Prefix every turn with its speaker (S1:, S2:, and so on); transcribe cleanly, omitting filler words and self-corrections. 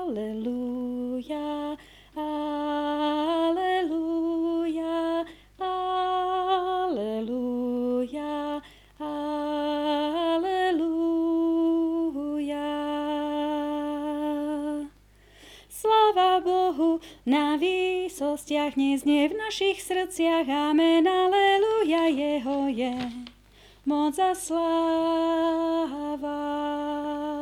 S1: Aleluja, aleluja, aleluja, aleluja. Sláva Bohu na výsostiach, neznie v našich srdciach. Amen, aleluja, jeho je moc a sláva.